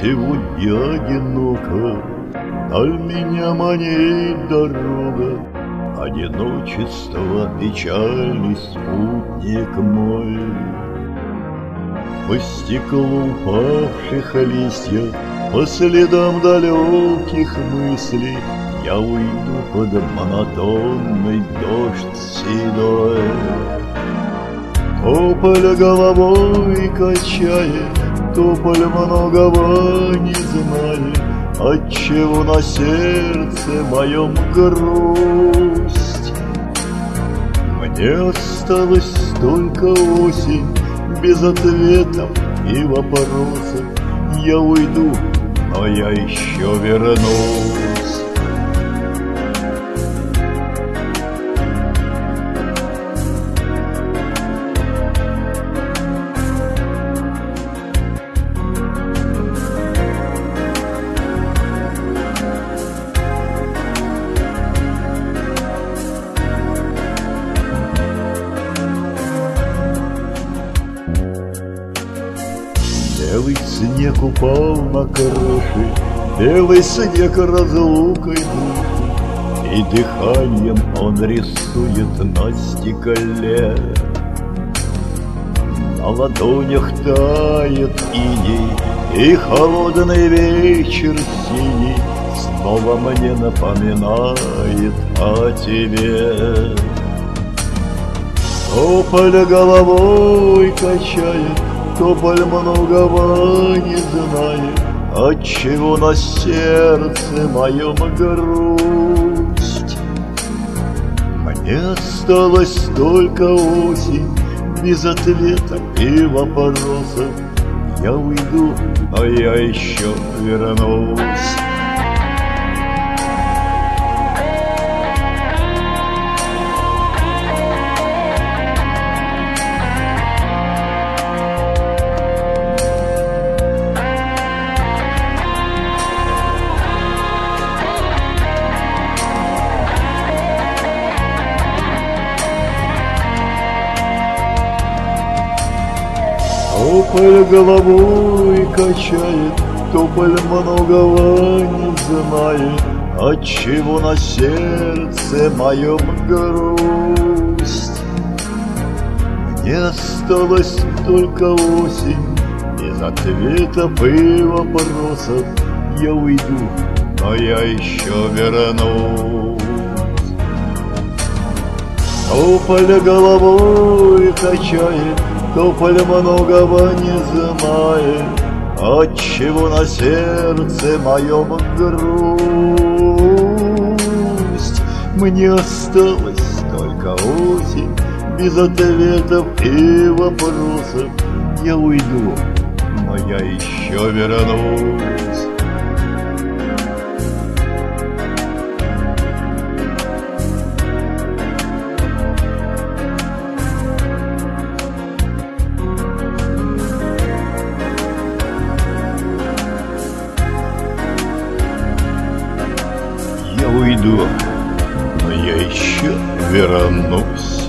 сегодня одиноко, вдаль меня манит дорога, одиночество, печальный спутник мой. По стеклу упавших листьев, по следам далеких мыслей я уйду под монотонный дождь седой. Тополь головой качает, тополь многого не знает, отчего на сердце моем грусть. Мне осталась только осень, без ответов и вопросов. Я уйду, но я еще вернусь. Белый снег упал на крыши, белый снег разлукой души, и дыханием он рисует на стекле. На ладонях тает иней, и холодный вечер синий снова мне напоминает о тебе. Тополь головой качает, тополь многого не знает, отчего на сердце моем грусть. Мне осталась только осень, без ответов и вопросов. Я уйду, но я еще вернусь. Тополь головой качает, тополь многого не знает, отчего на сердце моем грусть. Мне осталась только осень, без ответов и вопросов. Я уйду, но я еще вернусь. Тополь головой качает, тополь многого не знает, отчего на сердце моем грусть. Мне осталась только осень, без ответов и вопросов. Я уйду, но я еще вернусь. Я уйду, но я еще вернусь.